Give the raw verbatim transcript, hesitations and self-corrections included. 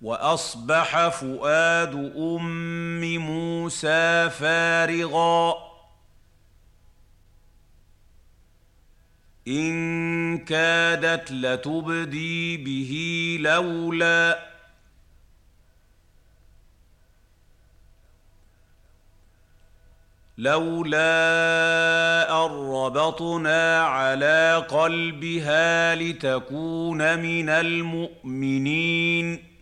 وأصبح فؤاد أم موسى فارغا إن كادت لتبدي به لولا لولا أن ربطنا على قلبها لتكون من المؤمنين